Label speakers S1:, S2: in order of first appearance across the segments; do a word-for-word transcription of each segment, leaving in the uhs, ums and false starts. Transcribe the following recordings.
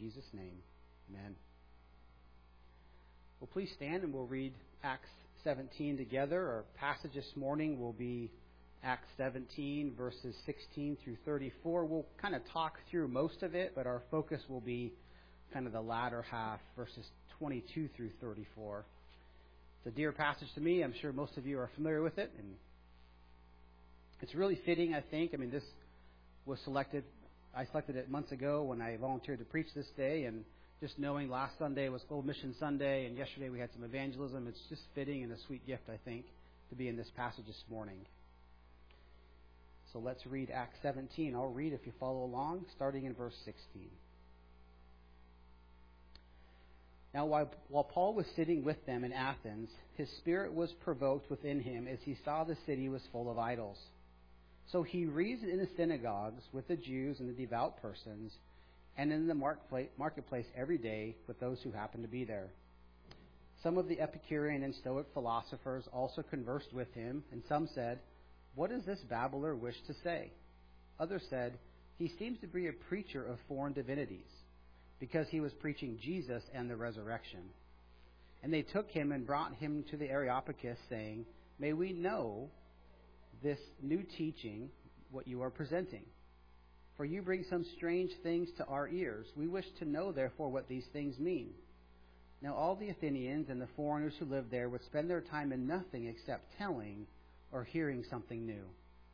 S1: Jesus' name, amen. Well, please stand and we'll read Acts seventeen together. Our passage this morning will be Acts seventeen, verses sixteen through thirty-four. We'll kind of talk through most of it, but our focus will be kind of the latter half, verses twenty-two through thirty-four. It's a dear passage to me. I'm sure most of you are familiar with it, and it's really fitting, I think. I mean, this was selected, I selected it months ago when I volunteered to preach this day, and just knowing last Sunday was Old Mission Sunday, and yesterday we had some evangelism, it's just fitting and a sweet gift, I think, to be in this passage this morning. So let's read Acts seventeen. I'll read if you follow along, starting in verse sixteen. Now, while, while Paul was sitting with them in Athens, his spirit was provoked within him as he saw the city was full of idols. So he reasoned in the synagogues with the Jews and the devout persons, and in the marketplace every day with those who happened to be there. Some of the Epicurean and Stoic philosophers also conversed with him, and some said, "What does this babbler wish to say?" Others said, "He seems to be a preacher of foreign divinities, because he was preaching Jesus and the resurrection." And they took him and brought him to the Areopagus, saying, "May we know this new teaching, what you are presenting? For you bring some strange things to our ears. We wish to know, therefore, what these things mean." Now all the Athenians and the foreigners who lived there would spend their time in nothing except telling or hearing something new.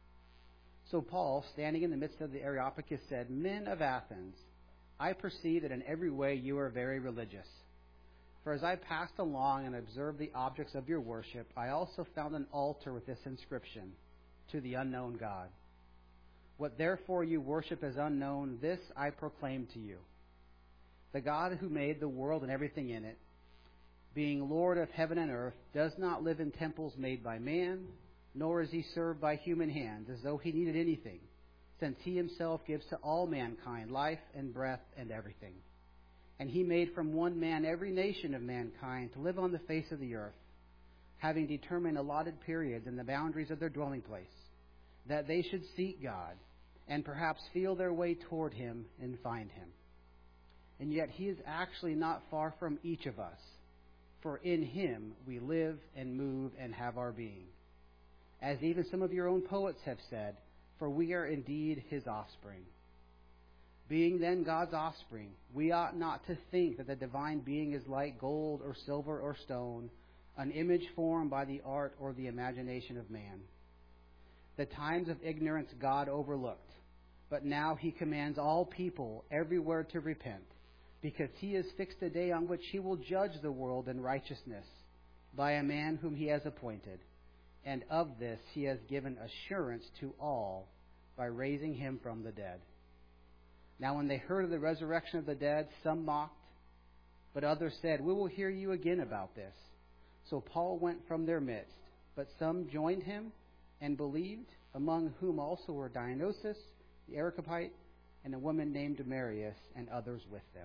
S1: So Paul, standing in the midst of the Areopagus, said, "Men of Athens, I perceive that in every way you are very religious. For as I passed along and observed the objects of your worship, I also found an altar with this inscription, 'To the unknown God.' What therefore you worship as unknown, this I proclaim to you. The God who made the world and everything in it, being Lord of heaven and earth, does not live in temples made by man, nor is he served by human hands as though he needed anything, since he himself gives to all mankind life and breath and everything. And he made from one man every nation of mankind to live on the face of the earth, having determined allotted periods and the boundaries of their dwelling place, that they should seek God, and perhaps feel their way toward him and find him. And yet he is actually not far from each of us, for in him we live and move and have our being. As even some of your own poets have said, for we are indeed his offspring. Being then God's offspring, we ought not to think that the divine being is like gold or silver or stone, an image formed by the art or the imagination of man. The times of ignorance God overlooked, but now he commands all people everywhere to repent, because he has fixed a day on which he will judge the world in righteousness by a man whom he has appointed. And of this he has given assurance to all by raising him from the dead. Now when they heard of the resurrection of the dead, some mocked, but others said, "We will hear you again about this." So Paul went from their midst, but some joined him and believed, among whom also were Dionysius the Areopagite and a woman named Damaris, and others with them.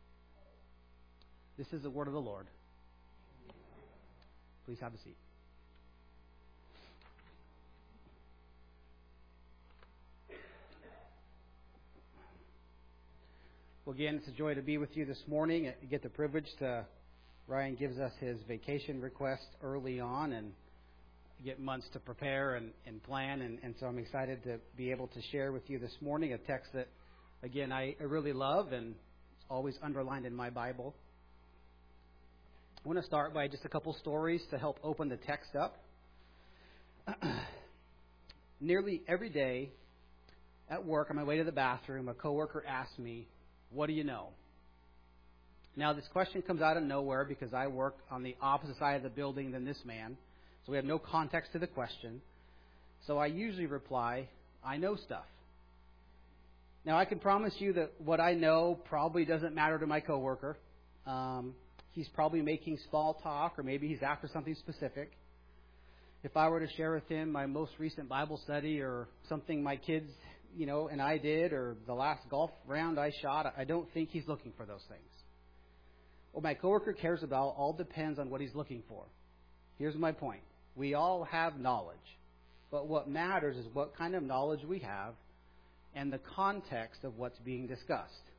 S1: This is the word of the Lord. Please have a seat. Well, again, it's a joy to be with you this morning. I get the privilege to, Ryan gives us his vacation request early on, and get months to prepare and, and plan, and, and so I'm excited to be able to share with you this morning a text that, again, I, I really love and it's always underlined in my Bible. I want to start by just a couple stories to help open the text up. Nearly every day at work, on my way to the bathroom, a coworker asks me, "What do you know?" Now, this question comes out of nowhere because I work on the opposite side of the building than this man. So we have no context to the question. So I usually reply, "I know stuff." Now, I can promise you that what I know probably doesn't matter to my coworker. Um, he's probably making small talk, or maybe he's after something specific. If I were to share with him my most recent Bible study or something my kids, you know, and I did, or the last golf round I shot, I don't think he's looking for those things. What my coworker cares about all depends on what he's looking for. Here's my point. We all have knowledge, but what matters is what kind of knowledge we have and the context of what's being discussed.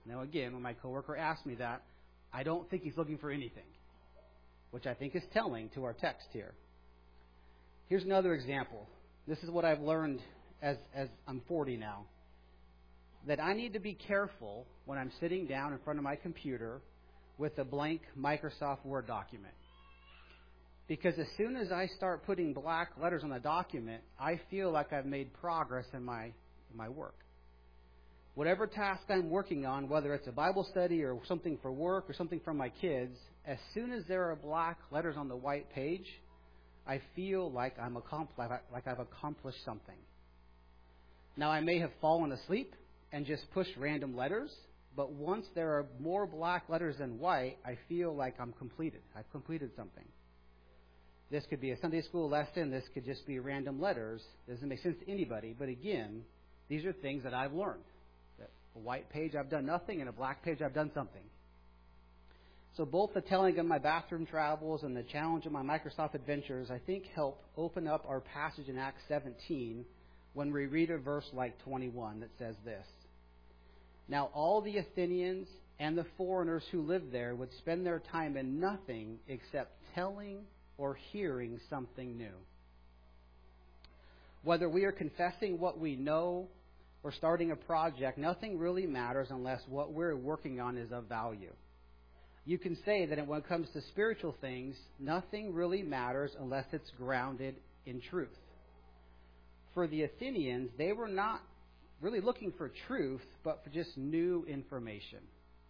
S1: Now, again, when my coworker asked me that, I don't think he's looking for anything, which I think is telling to our text here. Here's another example. This is what I've learned as, as I'm forty now, that I need to be careful when I'm sitting down in front of my computer with a blank Microsoft Word document. Because as soon as I start putting black letters on a document, I feel like I've made progress in my, in my work. Whatever task I'm working on, whether it's a Bible study or something for work or something for my kids, as soon as there are black letters on the white page, I feel like I'm accompli- like I've accomplished something. Now, I may have fallen asleep and just pushed random letters, but once there are more black letters than white, I feel like I'm completed. I've completed something. This could be a Sunday school lesson. This could just be random letters. Doesn't make sense to anybody, but again, these are things that I've learned. A white page, I've done nothing, and a black page, I've done something. So both the telling of my bathroom travels and the challenge of my Microsoft adventures, I think, help open up our passage in Acts seventeen when we read a verse like twenty-one that says this. Now all the Athenians and the foreigners who lived there would spend their time in nothing except telling or hearing something new. Whether we are confessing what we know or starting a project, nothing really matters unless what we're working on is of value. You can say that when it comes to spiritual things, nothing really matters unless it's grounded in truth. For the Athenians, they were not really looking for truth, but for just new information.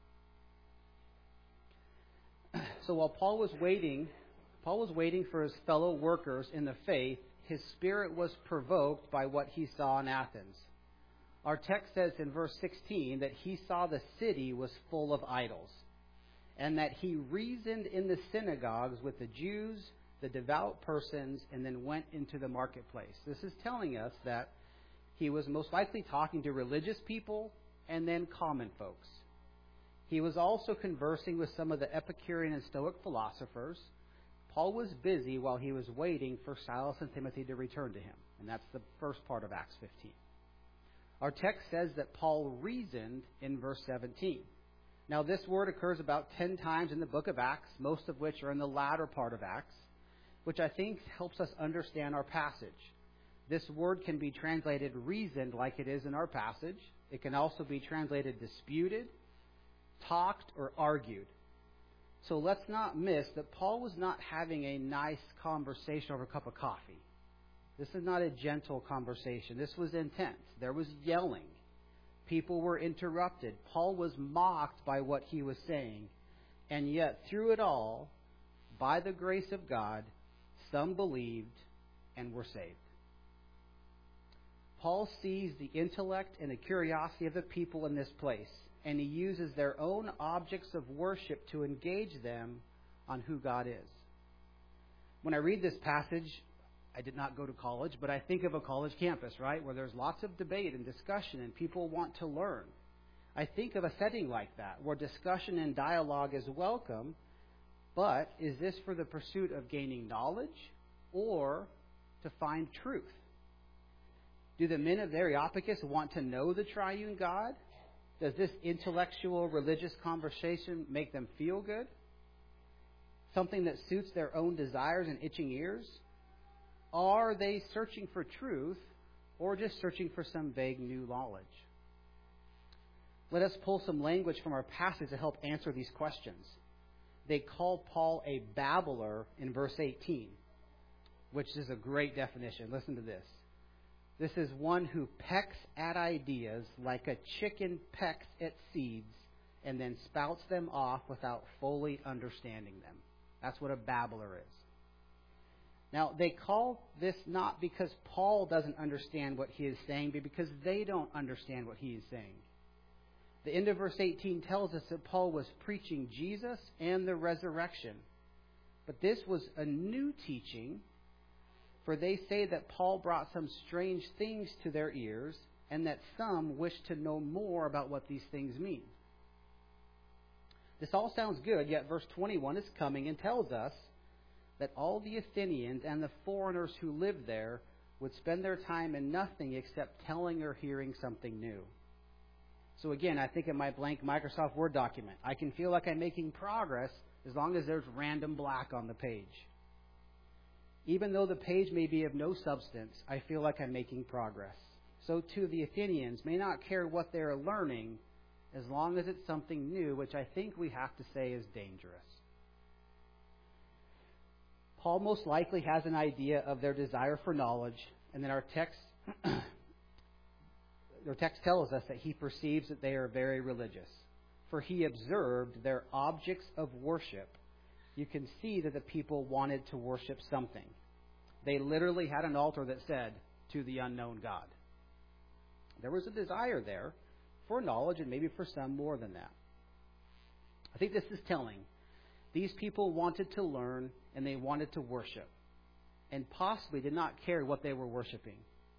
S1: So while Paul was waiting, Paul was waiting for his fellow workers in the faith, his spirit was provoked by what he saw in Athens. Our text says in verse sixteen that he saw the city was full of idols, and that he reasoned in the synagogues with the Jews, the devout persons, and then went into the marketplace. This is telling us that he was most likely talking to religious people and then common folks. He was also conversing with some of the Epicurean and Stoic philosophers. Paul was busy while he was waiting for Silas and Timothy to return to him, and that's the first part of Acts fifteen. Our text says that Paul reasoned in verse seventeen. Now, this word occurs about ten times in the book of Acts, most of which are in the latter part of Acts, which I think helps us understand our passage. This word can be translated reasoned like it is in our passage. It can also be translated disputed, talked, or argued. So let's not miss that Paul was not having a nice conversation over a cup of coffee. This is not a gentle conversation. This was intense. There was yelling. People were interrupted. Paul was mocked by what he was saying. And yet, through it all, by the grace of God, some believed and were saved. Paul sees the intellect and the curiosity of the people in this place, and he uses their own objects of worship to engage them on who God is. When I read this passage, I did not go to college, but I think of a college campus, right, where there's lots of debate and discussion and people want to learn. I think of a setting like that, where discussion and dialogue is welcome, but is this for the pursuit of gaining knowledge or to find truth? Do the men of the Areopagus want to know the triune God? Does this intellectual religious conversation make them feel good? Something that suits their own desires and itching ears? Are they searching for truth or just searching for some vague new knowledge? Let us pull some language from our passage to help answer these questions. They call Paul a babbler in verse eighteen, which is a great definition. Listen to this. This is one who pecks at ideas like a chicken pecks at seeds and then spouts them off without fully understanding them. That's what a babbler is. Now, they call this not because Paul doesn't understand what he is saying, but because they don't understand what he is saying. The end of verse eighteen tells us that Paul was preaching Jesus and the resurrection. But this was a new teaching, for they say that Paul brought some strange things to their ears, and that some wish to know more about what these things mean. This all sounds good, yet verse twenty-one is coming and tells us that all the Athenians and the foreigners who lived there would spend their time in nothing except telling or hearing something new. So again, I think of my blank Microsoft Word document. I can feel like I'm making progress as long as there's random black on the page. Even though the page may be of no substance, I feel like I'm making progress. So too the Athenians may not care what they're learning as long as it's something new, which I think we have to say is dangerous. Paul most likely has an idea of their desire for knowledge, and then our text Our text tells us that he perceives that they are very religious. For he observed their objects of worship. You can see that the people wanted to worship something. They literally had an altar that said, "To the unknown God." There was a desire there for knowledge, and maybe for some more than that. I think this is telling. These people wanted to learn, and they wanted to worship, and possibly did not care what they were worshiping.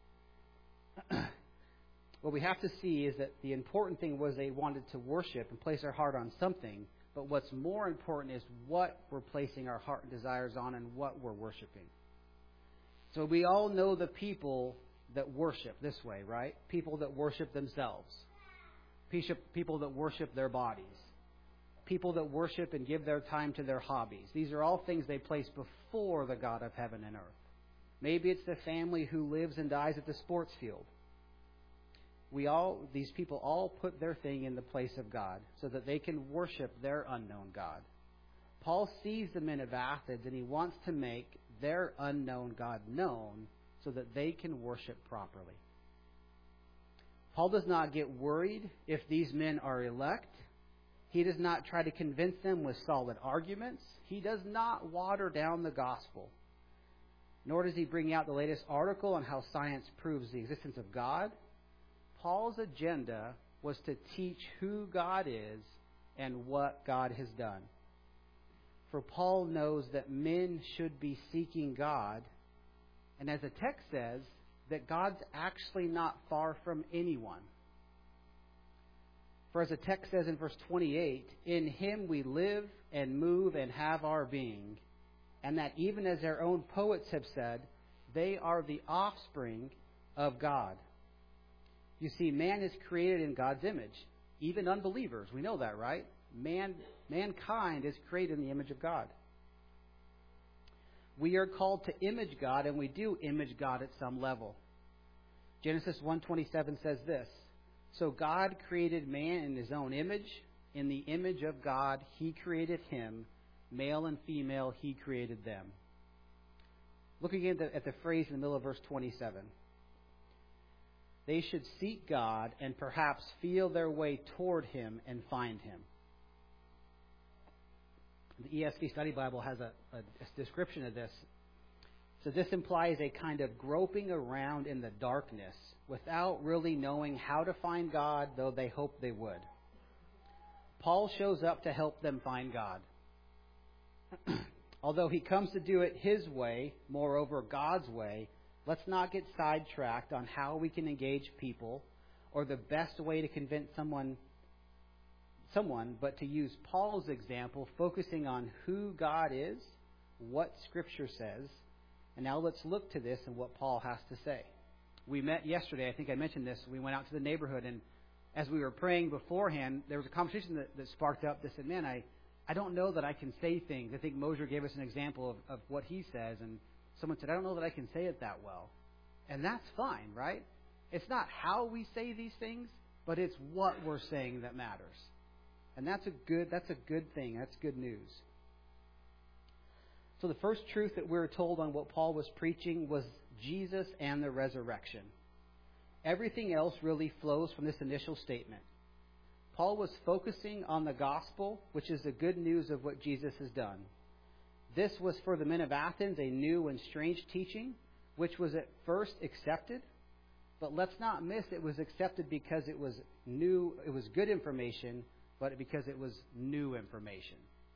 S1: What we have to see is that the important thing was they wanted to worship and place our heart on something, but what's more important is what we're placing our heart and desires on and what we're worshiping. So we all know the people that worship this way, right? People that worship themselves. People that worship their bodies. People that worship and give their time to their hobbies. These are all things they place before the God of heaven and earth. Maybe it's the family who lives and dies at the sports field. We all, these people all put their thing in the place of God so that they can worship their unknown God. Paul sees the men of Athens and he wants to make their unknown God known so that they can worship properly. Paul does not get worried if these men are elect. He does not try to convince them with solid arguments. He does not water down the gospel. Nor does he bring out the latest article on how science proves the existence of God. Paul's agenda was to teach who God is and what God has done. For Paul knows that men should be seeking God, and as the text says, that God's actually not far from anyone. For as the text says in verse twenty-eight, in him we live and move and have our being, and that even as their own poets have said, they are the offspring of God. You see, man is created in God's image. Even unbelievers, we know that, right? Man, mankind is created in the image of God. We are called to image God, and we do image God at some level. Genesis one twenty-seven says this, so God created man in his own image. In the image of God, he created him. Male and female, he created them. Look again at the, at the phrase in the middle of verse twenty-seven. They should seek God and perhaps feel their way toward him and find him. The E S V Study Bible has a, a, a description of this. So this implies a kind of groping around in the darkness without really knowing how to find God, though they hope they would. Paul shows up to help them find God. Although he comes to do it his way, moreover God's way, let's not get sidetracked on how we can engage people or the best way to convince someone, someone, but to use Paul's example, focusing on who God is, what Scripture says, and now let's look to this and what Paul has to say. We met yesterday, I think I mentioned this, we went out to the neighborhood, and as we were praying beforehand, there was a conversation that, that sparked up that said, man, I, I don't know that I can say things. I think Mosier gave us an example of, of what he says, and someone said, I don't know that I can say it that well. And that's fine, right? It's not how we say these things, but it's what we're saying that matters. And that's a good, that's a good thing. That's good news. So the first truth that we're told on what Paul was preaching was Jesus and the resurrection. Everything else really flows from this initial statement. Paul was focusing on the gospel, which is the good news of what Jesus has done. This was for the men of Athens a new and strange teaching, which was at first accepted. But let's not miss it was accepted because it was new, it was good information, but because it was new information.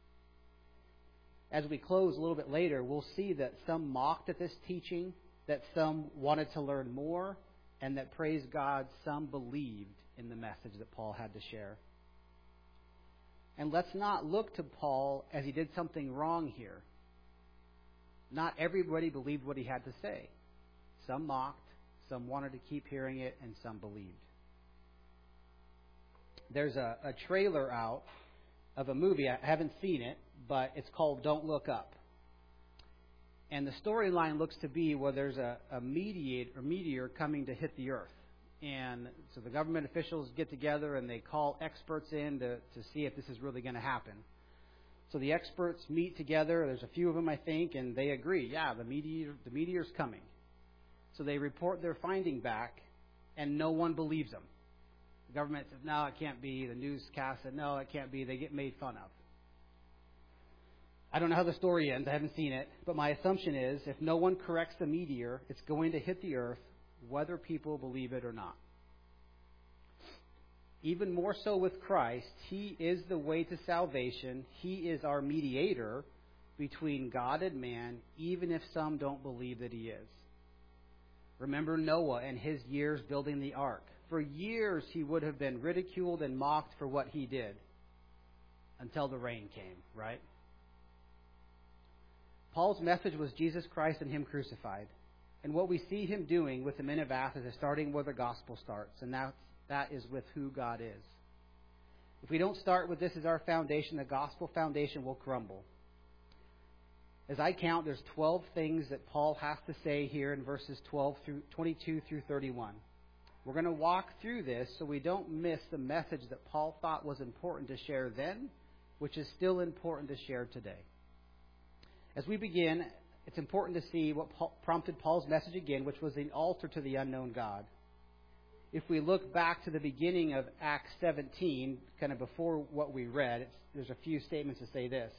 S1: As we close a little bit later, we'll see that some mocked at this teaching, that some wanted to learn more, and that, praise God, some believed in the message that Paul had to share. And let's not look to Paul as he did something wrong here. Not everybody believed what he had to say. Some mocked, some wanted to keep hearing it, and some believed. there's a, a trailer out of a movie. I haven't seen it, but it's called Don't Look Up. And the storyline looks to be where there's a, a meteor, a meteor coming to hit the earth. And so the government officials get together and they call experts in to, to see if this is really going to happen. So the experts meet together. There's a few of them, I think, and they agree, yeah, the meteor, the meteor's coming. So they report their finding back, and no one believes them. The government says, no, it can't be. The newscast said, no, it can't be. They get made fun of. I don't know how the story ends. I haven't seen it. But my assumption is if no one corrects the meteor, it's going to hit the earth, whether people believe it or not. Even more so with Christ, He is the way to salvation. He is our mediator between God and man, even if some don't believe that He is. Remember Noah and his years building the ark. For years he would have been ridiculed and mocked for what he did until the rain came, right? Paul's message was Jesus Christ and Him crucified. And what we see him doing with the men of Athens is starting where the gospel starts, and that's, that is with who God is. If we don't start with this as our foundation, the gospel foundation will crumble. As I count, there's twelve things that Paul has to say here in verses twelve through twenty-two through thirty-one. We're going to walk through this so we don't miss the message that Paul thought was important to share then, which is still important to share today. As we begin, it's important to see what Paul, prompted Paul's message again, which was an altar to the unknown God. If we look back to the beginning of Acts seventeen, kind of before what we read, it's, there's a few statements to say this.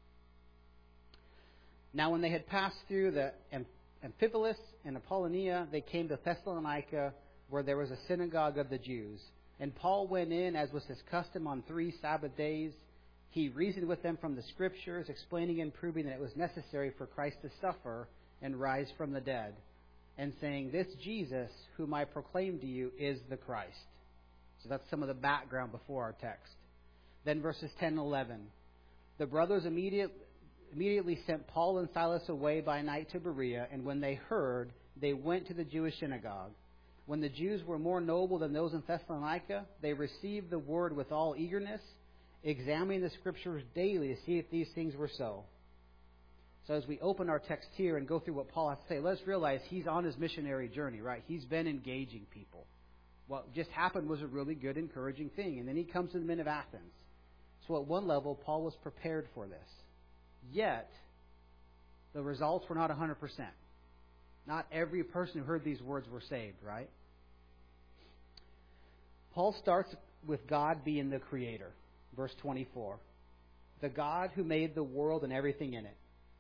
S1: Now when they had passed through the Amphipolis and Apollonia, they came to Thessalonica, where there was a synagogue of the Jews. And Paul went in, as was his custom, on three Sabbath days. He reasoned with them from the Scriptures, explaining and proving that it was necessary for Christ to suffer and rise from the dead, and saying, "This Jesus, whom I proclaim to you, is the Christ." So that's some of the background before our text. Then verses ten and eleven. The brothers immediately... immediately sent Paul and Silas away by night to Berea, and when they heard, they went to the Jewish synagogue. When the Jews were more noble than those in Thessalonica, they received the word with all eagerness, examining the Scriptures daily to see if these things were so. So as we open our text here and go through what Paul has to say, let's realize he's on his missionary journey, right? He's been engaging people. What just happened was a really good, encouraging thing. And then he comes to the men of Athens. So at one level, Paul was prepared for this. Yet, the results were not one hundred percent. Not every person who heard these words were saved, right? Paul starts with God being the creator. Verse twenty-four. The God who made the world and everything in it.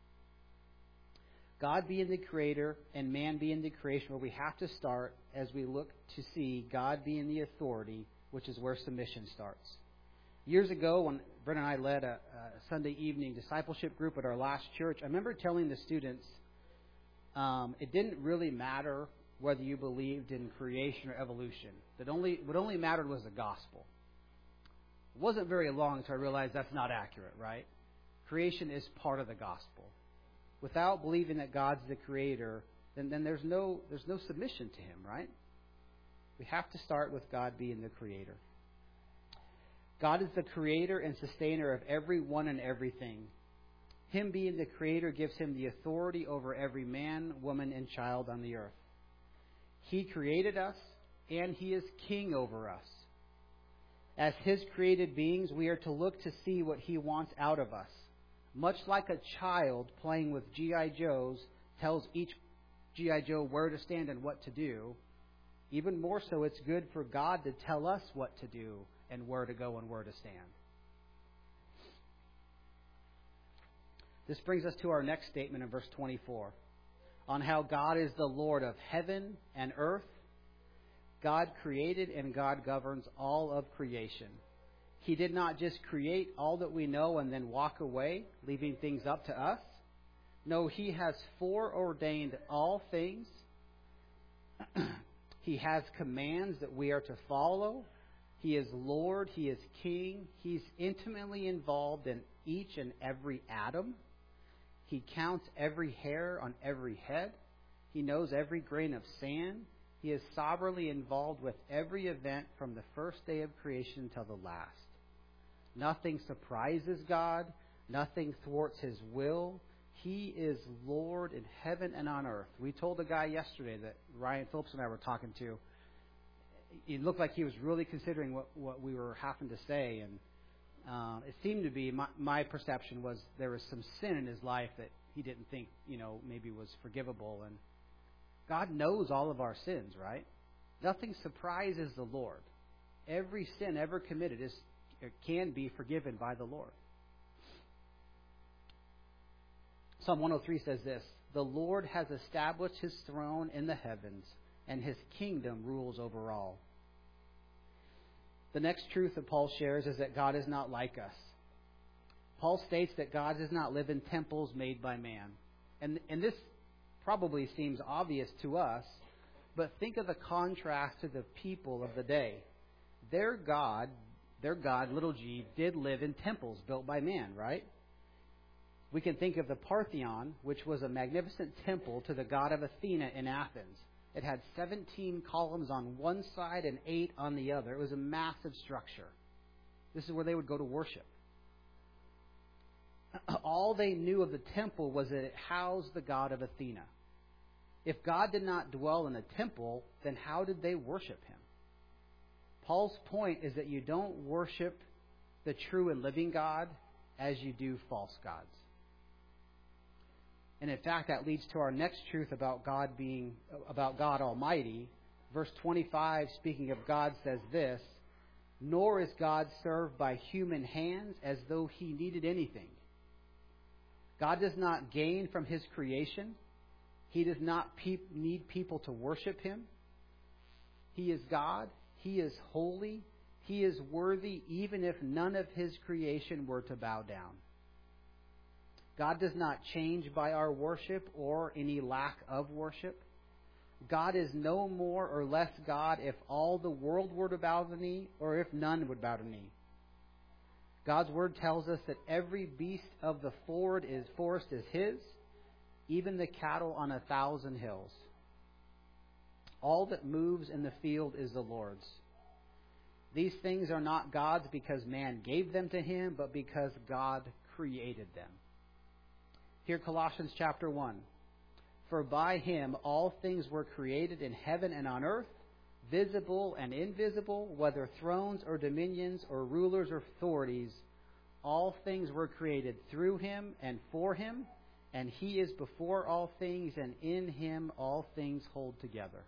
S1: God being the creator and man being the creation, where we have to start as we look to see God being the authority, which is where submission starts. Years ago, when Brent and I led a, a Sunday evening discipleship group at our last church, I remember telling the students um, it didn't really matter whether you believed in creation or evolution. That only what only mattered was the gospel. It wasn't very long until I realized that's not accurate, right? Creation is part of the gospel. Without believing that God's the creator, then, then there's no there's no submission to Him, right? We have to start with God being the creator. God is the creator and sustainer of everyone and everything. Him being the creator gives Him the authority over every man, woman, and child on the earth. He created us, and He is king over us. As His created beings, we are to look to see what He wants out of us. Much like a child playing with G I Joes tells each G I Joe where to stand and what to do, even more so it's good for God to tell us what to do and where to go and where to stand. This brings us to our next statement in verse twenty-four. On how God is the Lord of heaven and earth. God created and God governs all of creation. He did not just create all that we know and then walk away, leaving things up to us. No, He has foreordained all things. He has commands that we are to follow. He is Lord. He is King. He's intimately involved in each and every atom. He counts every hair on every head. He knows every grain of sand. He is sovereignly involved with every event from the first day of creation till the last. Nothing surprises God. Nothing thwarts His will. He is Lord in heaven and on earth. We told a guy yesterday that Ryan Phillips and I were talking to. It looked like he was really considering what, what we were having to say. And uh, it seemed to be, my, my perception was there was some sin in his life that he didn't think, you know, maybe was forgivable. And God knows all of our sins, right? Nothing surprises the Lord. Every sin ever committed is can be forgiven by the Lord. Psalm one oh three says this, "The Lord has established His throne in the heavens, and His kingdom rules over all." The next truth that Paul shares is that God is not like us. Paul states that God does not live in temples made by man. And, and this probably seems obvious to us, but think of the contrast to the people of the day. Their God, their God, little g, did live in temples built by man, right? We can think of the Parthenon, which was a magnificent temple to the god of Athena in Athens. It had seventeen columns on one side and eight on the other. It was a massive structure. This is where they would go to worship. All they knew of the temple was that it housed the god of Athena. If God did not dwell in a temple, then how did they worship Him? Paul's point is that you don't worship the true and living God as you do false gods. And in fact, that leads to our next truth about God being, about God Almighty. Verse twenty-five, speaking of God, says this, "Nor is God served by human hands as though He needed anything." God does not gain from His creation. He does not pe- need people to worship Him. He is God. He is holy. He is worthy even if none of His creation were to bow down. God does not change by our worship or any lack of worship. God is no more or less God if all the world were to bow the knee or if none would bow the knee. God's Word tells us that every beast of the forest is, forest is His, even the cattle on a thousand hills. All that moves in the field is the Lord's. These things are not God's because man gave them to Him, but because God created them. Here, Colossians chapter one. "For by Him all things were created in heaven and on earth, visible and invisible, whether thrones or dominions or rulers or authorities. All things were created through Him and for Him, and He is before all things, and in Him all things hold together."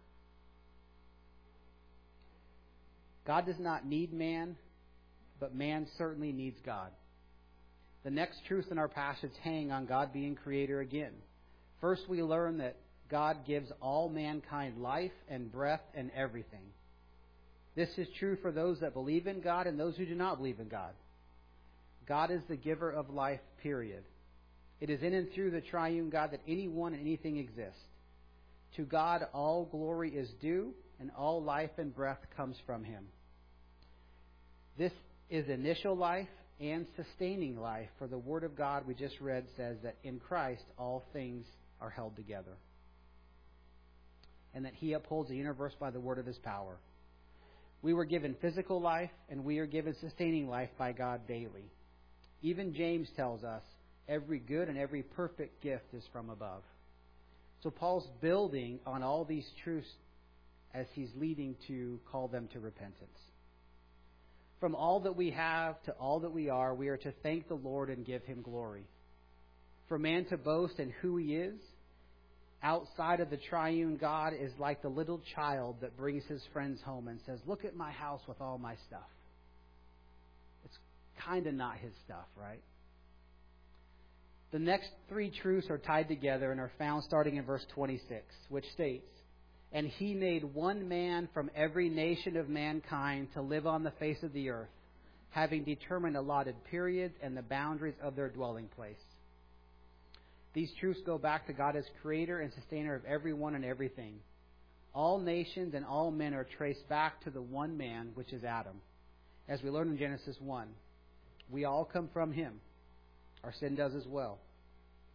S1: God does not need man, but man certainly needs God. The next truth in our passage hang on God being creator again. First, we learn that God gives all mankind life and breath and everything. This is true for those that believe in God and those who do not believe in God. God is the giver of life, period. It is in and through the triune God that anyone and anything exists. To God all glory is due, and all life and breath comes from Him. This is initial life and sustaining life, for the Word of God we just read says that in Christ all things are held together, and that He upholds the universe by the word of His power. We were given physical life, and we are given sustaining life by God daily. Even James tells us every good and every perfect gift is from above. So Paul's building on all these truths as he's leading to call them to repentance. From all that we have to all that we are, we are to thank the Lord and give Him glory. For man to boast in who he is outside of the triune God is like the little child that brings his friends home and says, "Look at my house with all my stuff." It's kind of not his stuff, right? The next three truths are tied together and are found starting in verse twenty-six, which states, "And He made one man from every nation of mankind to live on the face of the earth, having determined allotted periods and the boundaries of their dwelling place." These truths go back to God as creator and sustainer of everyone and everything. All nations and all men are traced back to the one man, which is Adam. As we learn in Genesis one, we all come from him. Our sin does as well.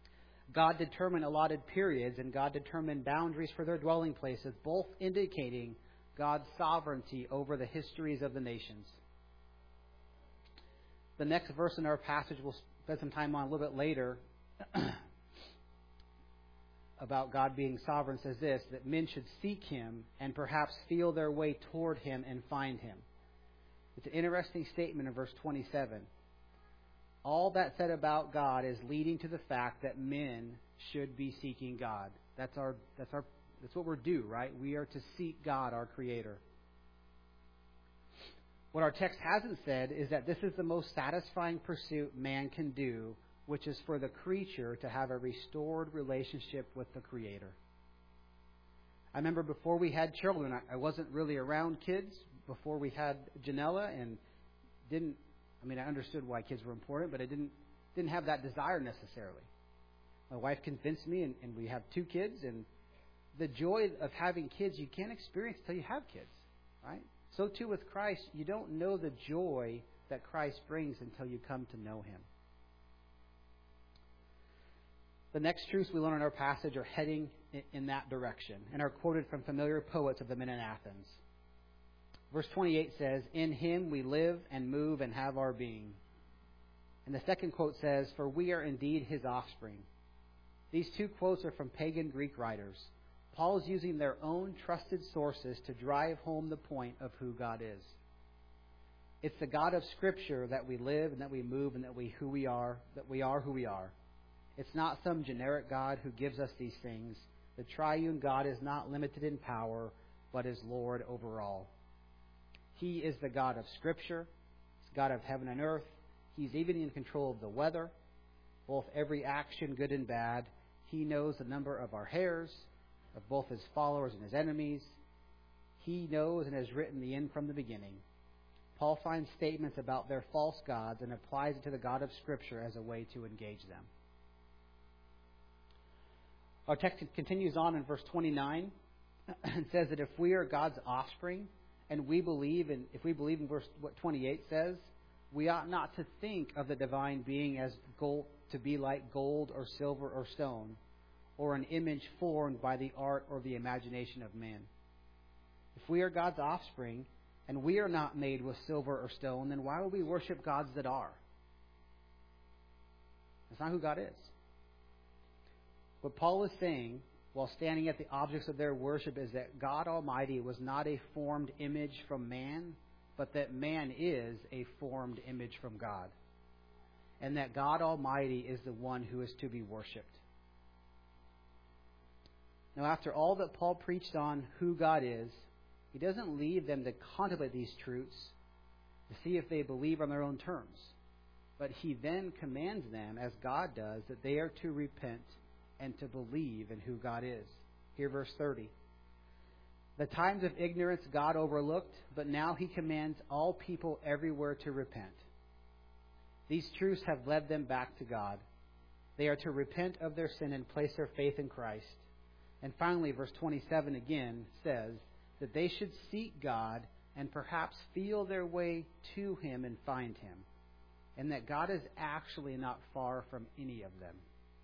S1: God determined allotted periods, and God determined boundaries for their dwelling places, both indicating God's sovereignty over the histories of the nations. The next verse in our passage we'll spend some time on a little bit later about God being sovereign says this, that men should seek Him and perhaps feel their way toward Him and find Him. It's an interesting statement in verse twenty-seven. All that said about God is leading to the fact that men should be seeking God. That's our that's our that's what we're due, right? We are to seek God, our Creator. What our text hasn't said is that this is the most satisfying pursuit man can do, which is for the creature to have a restored relationship with the Creator. I remember before we had children, I wasn't really around kids before we had Janella, and didn't. I mean, I understood why kids were important, but I didn't didn't have that desire necessarily. My wife convinced me, and, and we have two kids, and the joy of having kids you can't experience until you have kids, right? So too with Christ, you don't know the joy that Christ brings until you come to know Him. The next truths we learn in our passage are heading in, in that direction and are quoted from familiar poets of the men in Athens. Verse twenty-eight says, "In Him we live and move and have our being." And the second quote says, "For we are indeed His offspring." These two quotes are from pagan Greek writers. Paul is using their own trusted sources to drive home the point of who God is. It's the God of Scripture that we live and that we move and that we who we are, that we are who we are. It's not some generic God who gives us these things. The triune God is not limited in power, but is Lord over all. He is the God of Scripture. He's God of heaven and earth. He's even in control of the weather, both every action, good and bad. He knows the number of our hairs, of both His followers and His enemies. He knows and has written the end from the beginning. Paul finds statements about their false gods and applies it to the God of Scripture as a way to engage them. Our text continues on in verse twenty-nine and says that if we are God's offspring, and we believe in, if we believe in verse what twenty-eight says, we ought not to think of the divine being as gold, to be like gold or silver or stone, or an image formed by the art or the imagination of man. If we are God's offspring, and we are not made with silver or stone, then why would we worship gods that are? That's not who God is. What Paul is saying, while standing at the objects of their worship, is that God Almighty was not a formed image from man, but that man is a formed image from God. And that God Almighty is the one who is to be worshipped. Now, after all that Paul preached on who God is, he doesn't leave them to contemplate these truths to see if they believe on their own terms. But he then commands them, as God does, that they are to repent and to believe in who God is. Here, verse thirty. "The times of ignorance God overlooked, but now He commands all people everywhere to repent." These truths have led them back to God. They are to repent of their sin and place their faith in Christ. And finally, verse twenty-seven again says that they should seek God and perhaps feel their way to Him and find Him. And that God is actually not far from any of them.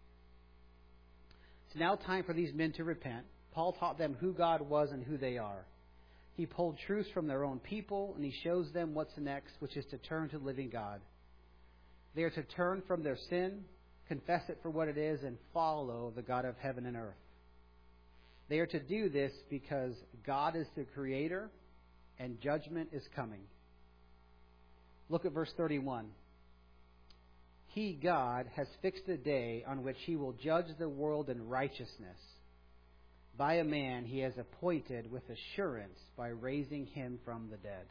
S1: It's now time for these men to repent. Paul taught them who God was and who they are. He pulled truths from their own people, and he shows them what's next, which is to turn to the living God. They are to turn from their sin, confess it for what it is, and follow the God of heaven and earth. They are to do this because God is the Creator, and judgment is coming. Look at verse thirty-one. "He, God, has fixed a day on which He will judge the world in righteousness. By a man He has appointed with assurance by raising him from the dead."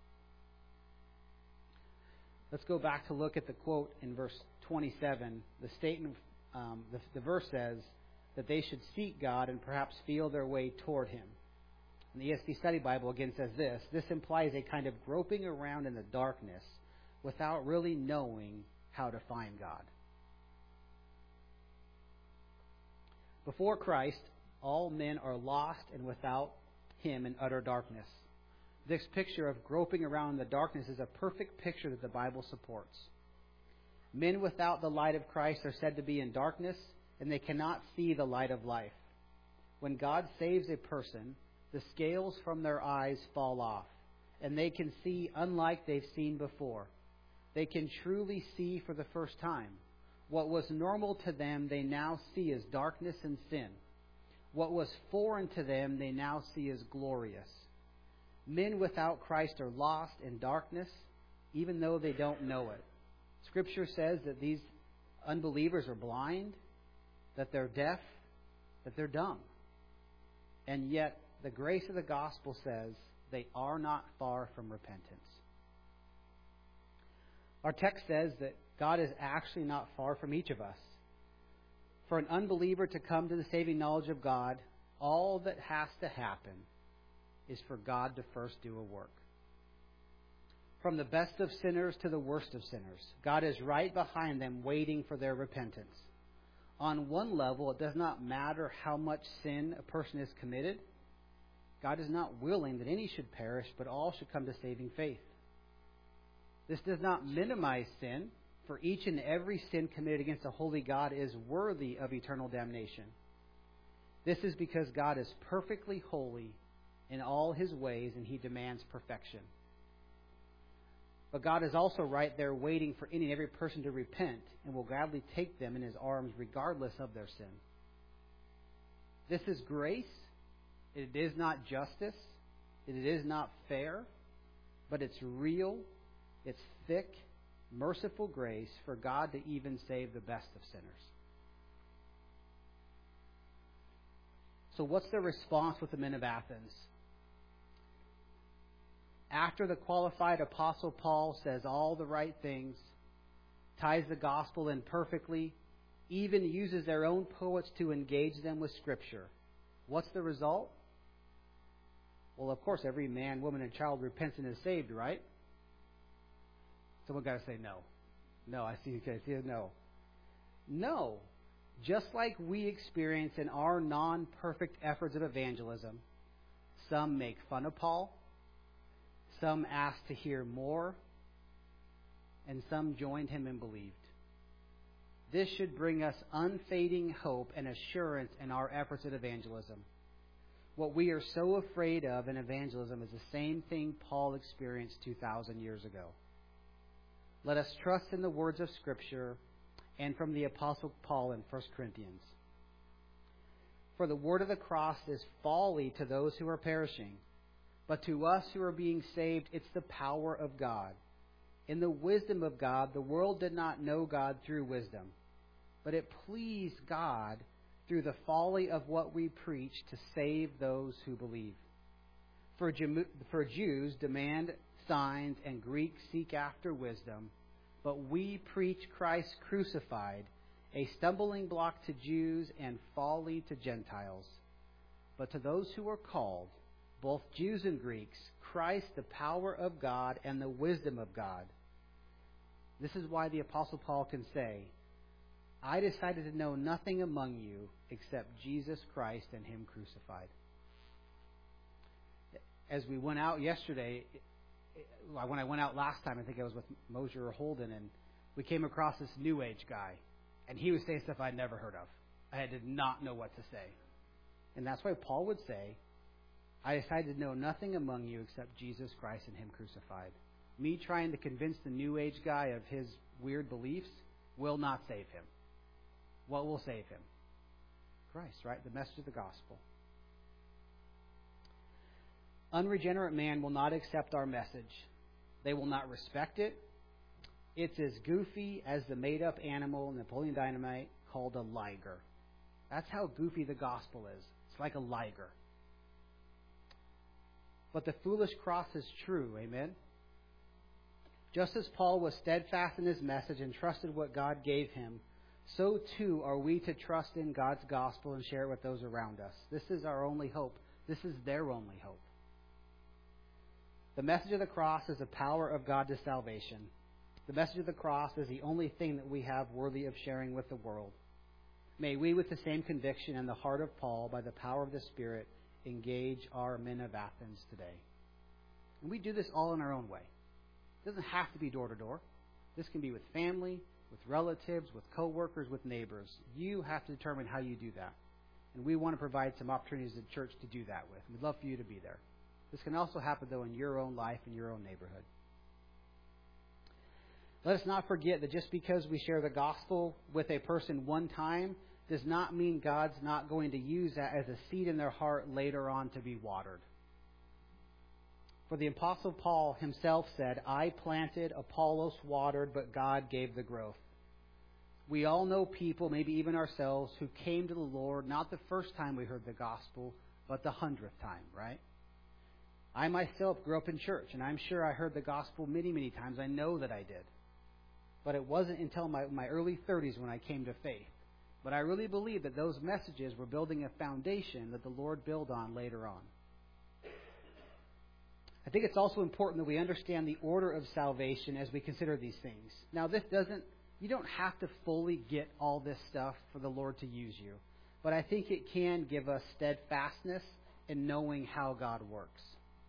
S1: Let's go back to look at the quote in verse twenty-seven. The statement, um, the, the verse says that they should seek God and perhaps feel their way toward Him. And the E S V Study Bible again says this. This implies a kind of groping around in the darkness without really knowing how to find God. Before Christ, all men are lost and without Him in utter darkness. This picture of groping around in the darkness is a perfect picture that the Bible supports. Men without the light of Christ are said to be in darkness, and they cannot see the light of life. When God saves a person, the scales from their eyes fall off, and they can see unlike they've seen before. They can truly see for the first time. What was normal to them, they now see as darkness and sin. What was foreign to them, they now see as glorious. Men without Christ are lost in darkness, even though they don't know it. Scripture says that these unbelievers are blind, that they're deaf, that they're dumb. And yet, the grace of the gospel says they are not far from repentance. Our text says that God is actually not far from each of us. For an unbeliever to come to the saving knowledge of God, all that has to happen is for God to first do a work. From the best of sinners to the worst of sinners, God is right behind them waiting for their repentance. On one level, it does not matter how much sin a person has committed. God is not willing that any should perish, but all should come to saving faith. This does not minimize sin, for each and every sin committed against a holy God is worthy of eternal damnation. This is because God is perfectly holy in all his ways, and he demands perfection. But God is also right there waiting for any and every person to repent, and will gladly take them in his arms regardless of their sin. This is grace. It is not justice. It is not fair. But it's real. It's thick, merciful grace for God to even save the best of sinners. So what's the response with the men of Athens? After the qualified apostle Paul says all the right things, ties the gospel in perfectly, even uses their own poets to engage them with Scripture, what's the result? Well, of course, every man, woman, and child repents and is saved, right? Someone got to say no. No, I see you guys. No. No. Just like we experience in our non-perfect efforts of evangelism, some make fun of Paul, some asked to hear more, and some joined him and believed. This should bring us unfading hope and assurance in our efforts at evangelism. What we are so afraid of in evangelism is the same thing Paul experienced two thousand years ago. Let us trust in the words of Scripture and from the Apostle Paul in First Corinthians. For the word of the cross is folly to those who are perishing, but to us who are being saved, it's the power of God. In the wisdom of God, the world did not know God through wisdom, but it pleased God through the folly of what we preach to save those who believe. For, for Jews demand signs, and Greeks seek after wisdom, but we preach Christ crucified, a stumbling block to Jews and folly to Gentiles. But to those who are called, both Jews and Greeks, Christ the power of God and the wisdom of God. This is why the Apostle Paul can say, I decided to know nothing among you except Jesus Christ and him crucified. As we went out yesterday, when I went out last time, I think I was with Mosier or Holden, and we came across this New Age guy, and he was saying stuff I'd never heard of. I did not know what to say. And that's why Paul would say, I decided to know nothing among you except Jesus Christ and him crucified. Me trying to convince the New Age guy of his weird beliefs will not save him. What will save him? Christ, right? The message of the gospel. Unregenerate man will not accept our message. They will not respect it. It's as goofy as the made-up animal in Napoleon Dynamite called a liger. That's how goofy the gospel is. It's like a liger. But the foolish cross is true, amen? Just as Paul was steadfast in his message and trusted what God gave him, so too are we to trust in God's gospel and share it with those around us. This is our only hope. This is their only hope. The message of the cross is the power of God to salvation. The message of the cross is the only thing that we have worthy of sharing with the world. May we, with the same conviction and the heart of Paul, by the power of the Spirit, engage our men of Athens today. And we do this all in our own way. It doesn't have to be door to door. This can be with family, with relatives, with coworkers, with neighbors. You have to determine how you do that. And we want to provide some opportunities at church to do that with. We'd love for you to be there. This can also happen, though, in your own life, in your own neighborhood. Let us not forget that just because we share the gospel with a person one time does not mean God's not going to use that as a seed in their heart later on to be watered. For the Apostle Paul himself said, I planted, Apollos watered, but God gave the growth. We all know people, maybe even ourselves, who came to the Lord not the first time we heard the gospel, but the hundredth time, right? I myself grew up in church, and I'm sure I heard the gospel many, many times. I know that I did. But it wasn't until my, my early thirties when I came to faith. But I really believe that those messages were building a foundation that the Lord built on later on. I think it's also important that we understand the order of salvation as we consider these things. Now, this doesn't, you don't have to fully get all this stuff for the Lord to use you. But I think it can give us steadfastness in knowing how God works.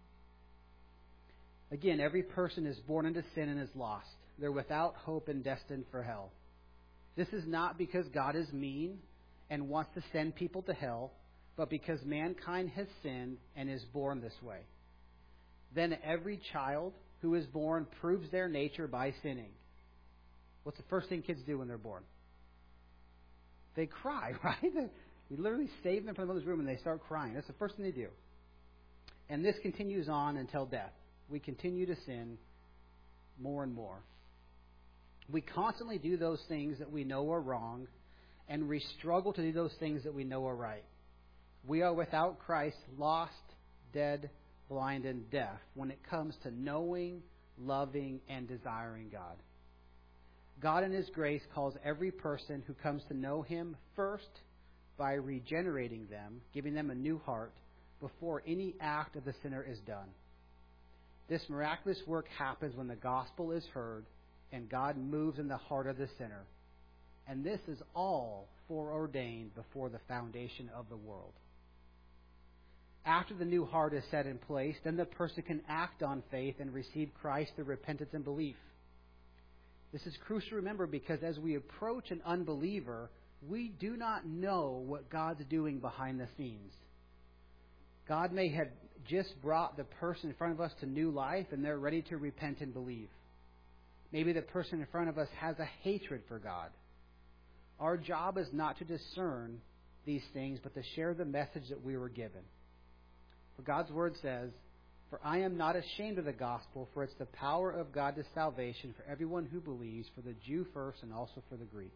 S1: Again, every person is born into sin and is lost. They're without hope and destined for hell. This is not because God is mean and wants to send people to hell, but because mankind has sinned and is born this way. Then every child who is born proves their nature by sinning. What's the first thing kids do when they're born? They cry, right? We literally save them from the mother's womb and they start crying. That's the first thing they do. And this continues on until death. We continue to sin more and more. We constantly do those things that we know are wrong, and we struggle to do those things that we know are right. We are without Christ, lost, dead, blind, and deaf when it comes to knowing, loving, and desiring God. God in His grace calls every person who comes to know Him first by regenerating them, giving them a new heart, before any act of the sinner is done. This miraculous work happens when the gospel is heard and God moves in the heart of the sinner. And this is all foreordained before the foundation of the world. After the new heart is set in place, then the person can act on faith and receive Christ through repentance and belief. This is crucial to remember because as we approach an unbeliever, we do not know what God's doing behind the scenes. God may have just brought the person in front of us to new life and they're ready to repent and believe. Maybe the person in front of us has a hatred for God. Our job is not to discern these things, but to share the message that we were given. For God's Word says, For I am not ashamed of the gospel, for it's the power of God to salvation for everyone who believes, for the Jew first and also for the Greek.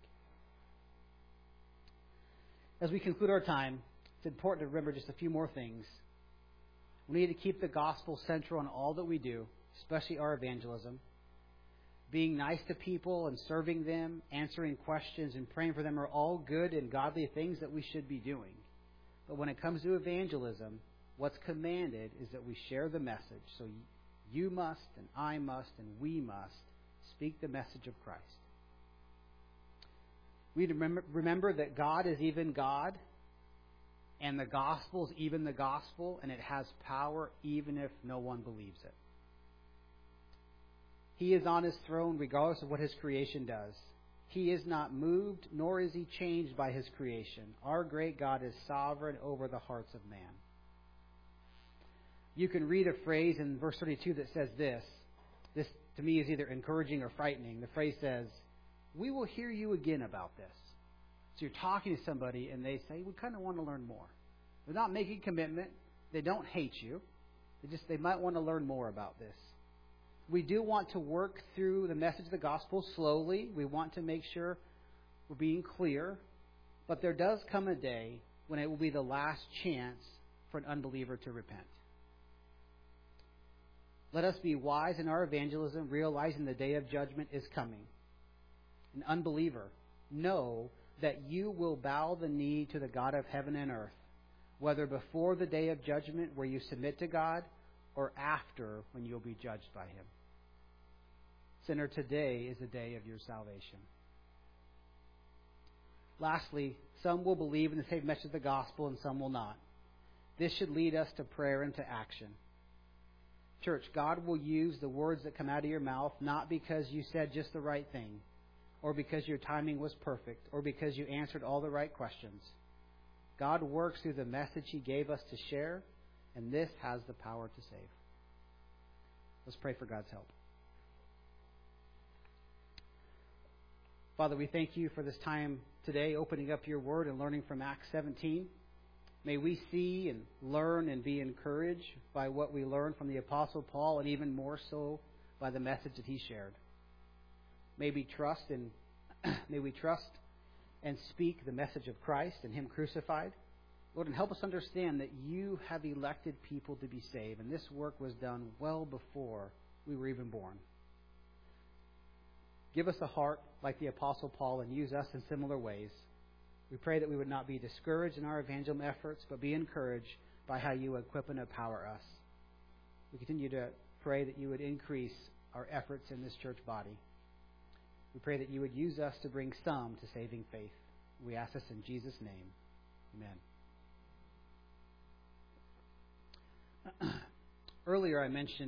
S1: As we conclude our time, it's important to remember just a few more things. We need to keep the gospel central in all that we do, especially our evangelism. Being nice to people and serving them, answering questions and praying for them are all good and godly things that we should be doing. But when it comes to evangelism, what's commanded is that we share the message. So you must and I must and we must speak the message of Christ. We need to remember, remember that God is even God, and the gospel is even the gospel, and it has power even if no one believes it. He is on His throne regardless of what His creation does. He is not moved, nor is He changed by His creation. Our great God is sovereign over the hearts of man. You can read a phrase in verse thirty-two that says this. This, to me, is either encouraging or frightening. The phrase says, "We will hear you again about this." So you're talking to somebody, and they say, "We kind of want to learn more." They're not making a commitment. They don't hate you. They just they might want to learn more about this. We do want to work through the message of the gospel slowly. We want to make sure we're being clear. But there does come a day when it will be the last chance for an unbeliever to repent. Let us be wise in our evangelism, realizing the day of judgment is coming. An unbeliever, know that you will bow the knee to the God of heaven and earth, whether before the day of judgment where you submit to God or after when you'll be judged by Him. Sinner, today is the day of your salvation. Lastly, some will believe in the saving message of the gospel and some will not. This should lead us to prayer and to action. Church, God will use the words that come out of your mouth not because you said just the right thing, or because your timing was perfect, or because you answered all the right questions. God works through the message He gave us to share, and this has the power to save. Let's pray for God's help. Father, we thank you for this time today, opening up your word and learning from Acts seventeen. May we see and learn and be encouraged by what we learn from the Apostle Paul, and even more so by the message that he shared. May we trust and may we trust and speak the message of Christ and Him crucified. Lord, and help us understand that you have elected people to be saved, and this work was done well before we were even born. Give us a heart like the Apostle Paul and use us in similar ways. We pray that we would not be discouraged in our evangelism efforts, but be encouraged by how you equip and empower us. We continue to pray that you would increase our efforts in this church body. We pray that you would use us to bring some to saving faith. We ask this in Jesus' name. Amen. Earlier I mentioned